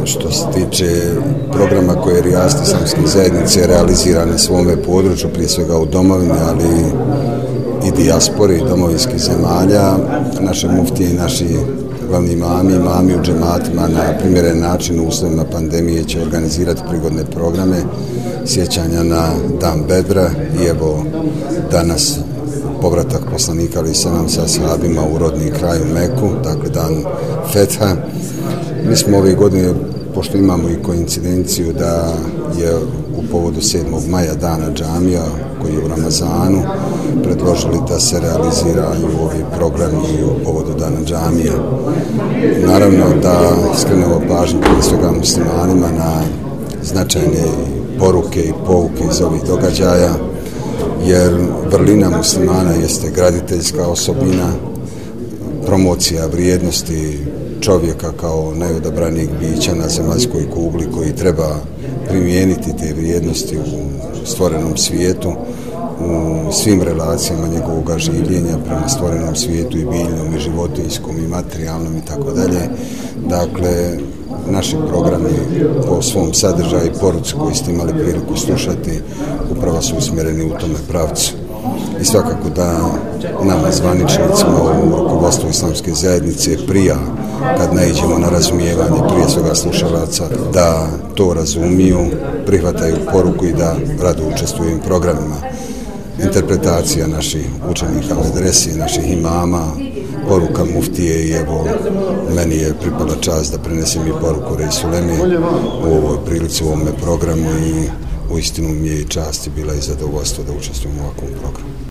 što se tiče programa koje Rijasta islamske zajednice realizira na svome području, prije svega u domovini, ali i dijaspori domovinskih zemalja, naše muftije i naši glavni imami u džematima na primjeren način u uslovima pandemije će organizirati prigodne programe sjećanja na Dan Bedra i evo danas povratak poslanika alejhi selam sa ashabima u rodni kraj u Meku, dakle Dan Fetha. Mi smo ove godine, pošto imamo i koincidenciju da je u povodu 7. maja dana džamija koji je u Ramazanu, predložili da se realiziraju ovi programi u povodu dana džamija. Naravno da skrenemo pažnju prije svega muslimanima na značajne poruke i pouke iz ovih događaja, jer vrlina muslimana jeste graditeljska osobina, promocija vrijednosti čovjeka kao najodabranijeg bića na zemaljskoj kugli koji treba primijeniti te vrijednosti u stvorenom svijetu, u svim relacijama njegovog življenja prema stvorenom svijetu i biljnom i životinjskom i materijalnom i tako dalje. Dakle, naši programi po svom sadržaju i poruci koji ste imali priliku slušati upravo su usmjereni u tome pravcu. I svakako da nama zvaničnicima u rukovodstvu islamske zajednice prija kad naiđemo na razumijevanje prije svega slušalaca da to razumiju, prihvataju poruku i da rado učestvuju u programima. Interpretacija naših učenika medrese, naših imama, poruka muftije i evo meni je pripala čast da prenesem i poruku Reisu Uleme u ovoj prilici u ovome programu i uistinu mi je i čast i bila i zadovoljstvo da učestvujem u ovakvom programu.